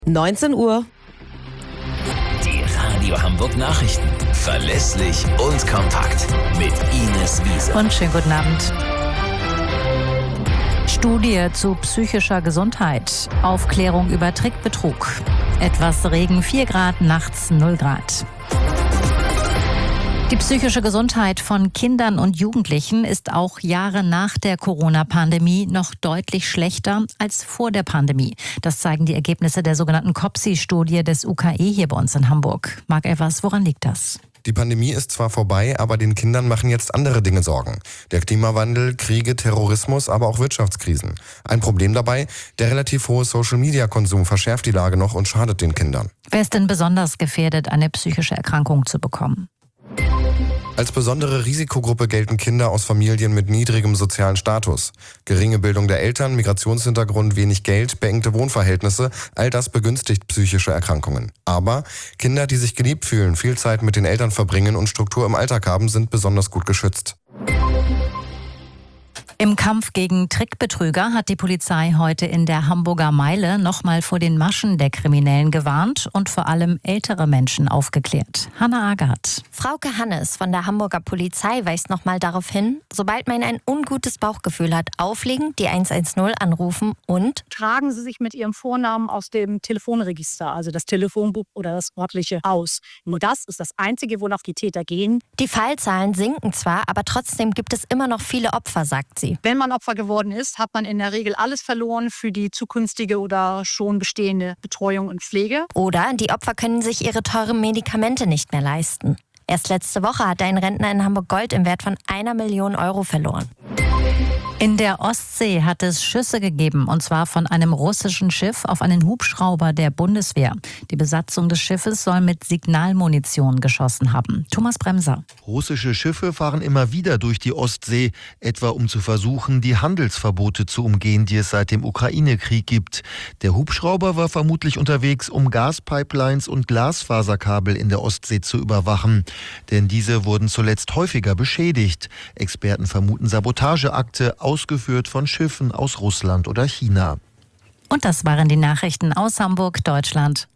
19 Uhr. Die Radio Hamburg Nachrichten. Verlässlich und kompakt. Mit Ines Wiese. Und schönen guten Abend. Studie zu psychischer Gesundheit. Aufklärung über Trickbetrug. Etwas Regen 4 Grad, nachts 0 Grad. Die psychische Gesundheit von Kindern und Jugendlichen ist auch Jahre nach der Corona-Pandemie noch deutlich schlechter als vor der Pandemie. Das zeigen die Ergebnisse der sogenannten COPSI-Studie des UKE hier bei uns in Hamburg. Marc Evers, woran liegt das? Die Pandemie ist zwar vorbei, aber den Kindern machen jetzt andere Dinge Sorgen. Der Klimawandel, Kriege, Terrorismus, aber auch Wirtschaftskrisen. Ein Problem dabei, der relativ hohe Social-Media-Konsum verschärft die Lage noch und schadet den Kindern. Wer ist denn besonders gefährdet, eine psychische Erkrankung zu bekommen? Als besondere Risikogruppe gelten Kinder aus Familien mit niedrigem sozialen Status. Geringe Bildung der Eltern, Migrationshintergrund, wenig Geld, beengte Wohnverhältnisse, all das begünstigt psychische Erkrankungen. Aber Kinder, die sich geliebt fühlen, viel Zeit mit den Eltern verbringen und Struktur im Alltag haben, sind besonders gut geschützt. Im Kampf gegen Trickbetrüger hat die Polizei heute in der Hamburger Meile nochmal vor den Maschen der Kriminellen gewarnt und vor allem ältere Menschen aufgeklärt. Hanna Agert. Frauke Hannes von der Hamburger Polizei weist nochmal darauf hin, sobald man ein ungutes Bauchgefühl hat, auflegen, die 110 anrufen und tragen Sie sich mit Ihrem Vornamen aus dem Telefonregister, also das Telefonbuch oder das örtliche aus. Nur das ist das Einzige, wonach die Täter gehen. Die Fallzahlen sinken zwar, aber trotzdem gibt es immer noch viele Opfer, sagt sie. Wenn man Opfer geworden ist, hat man in der Regel alles verloren für die zukünftige oder schon bestehende Betreuung und Pflege. Oder die Opfer können sich ihre teuren Medikamente nicht mehr leisten. Erst letzte Woche hatte ein Rentner in Hamburg Gold im Wert von 1 Million Euro verloren. In der Ostsee hat es Schüsse gegeben, und zwar von einem russischen Schiff auf einen Hubschrauber der Bundeswehr. Die Besatzung des Schiffes soll mit Signalmunition geschossen haben. Thomas Bremser. Russische Schiffe fahren immer wieder durch die Ostsee, etwa um zu versuchen, die Handelsverbote zu umgehen, die es seit dem Ukraine-Krieg gibt. Der Hubschrauber war vermutlich unterwegs, um Gaspipelines und Glasfaserkabel in der Ostsee zu überwachen. Denn diese wurden zuletzt häufiger beschädigt. Experten vermuten Sabotageakte, ausgeführt von Schiffen aus Russland oder China. Und das waren die Nachrichten aus Hamburg, Deutschland